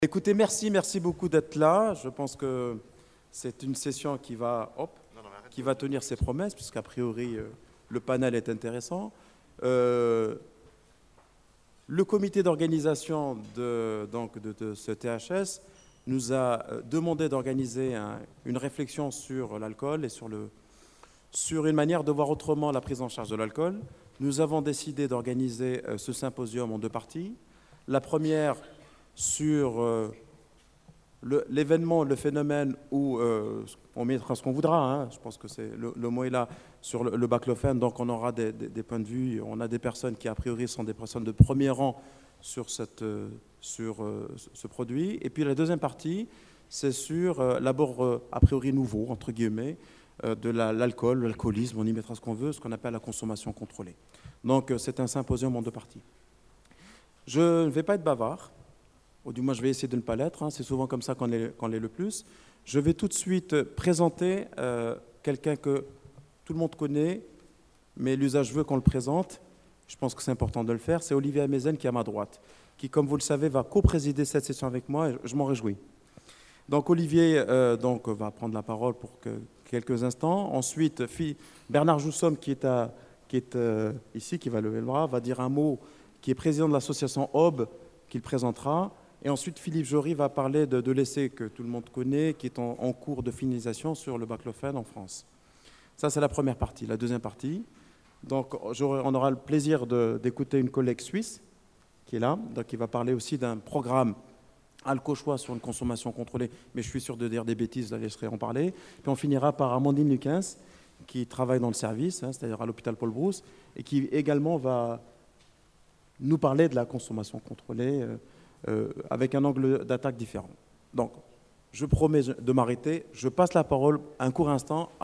Écoutez, merci beaucoup d'être là. Je pense que c'est une session qui va tenir ses promesses, puisqu'a priori, le panel est intéressant. Le comité d'organisation de ce THS nous a demandé d'organiser une réflexion sur l'alcool et sur une manière de voir autrement la prise en charge de l'alcool. Nous avons décidé d'organiser ce symposium en deux parties. La première sur l'événement, le phénomène où on mettra ce qu'on voudra, hein, je pense que le mot est là, sur le baclofen, donc on aura des points de vue, on a des personnes qui a priori sont des personnes de premier rang sur ce produit. Et puis la deuxième partie, c'est sur l'abord a priori nouveau, entre guillemets, de l'alcool, l'alcoolisme, on y mettra ce qu'on veut, ce qu'on appelle la consommation contrôlée. Donc c'est un symposium en deux parties. Je ne vais pas être bavard, ou du moins je vais essayer de ne pas l'être, hein, c'est souvent comme ça qu'on l'est le plus. Je vais tout de suite présenter quelqu'un que tout le monde connaît, mais l'usage veut qu'on le présente. Je pense que c'est important de le faire. C'est Olivier Amezen qui est à ma droite, qui, comme vous le savez, va co-présider cette session avec moi et je m'en réjouis. Donc Olivier va prendre la parole pour quelques instants. Ensuite, Bernard Joussomme, qui est ici, qui va lever le bras, va dire un mot, qui est président de l'association Aube, qu'il présentera. Et ensuite, Philippe Jory va parler de l'essai que tout le monde connaît, qui est en cours de finalisation sur le baclofen en France. Ça, c'est la première partie. La deuxième partie, donc, on aura le plaisir d'écouter une collègue suisse qui est là, donc qui va parler aussi d'un programme Alcochois sur une consommation contrôlée, mais je suis sûr de dire des bêtises, je la laisserai en parler. Puis on finira par Amandine Luquins, qui travaille dans le service, hein, c'est-à-dire à l'hôpital Paul Brousse, et qui également va nous parler de la consommation contrôlée avec un angle d'attaque différent. Donc, je promets de m'arrêter. Je passe la parole un court instant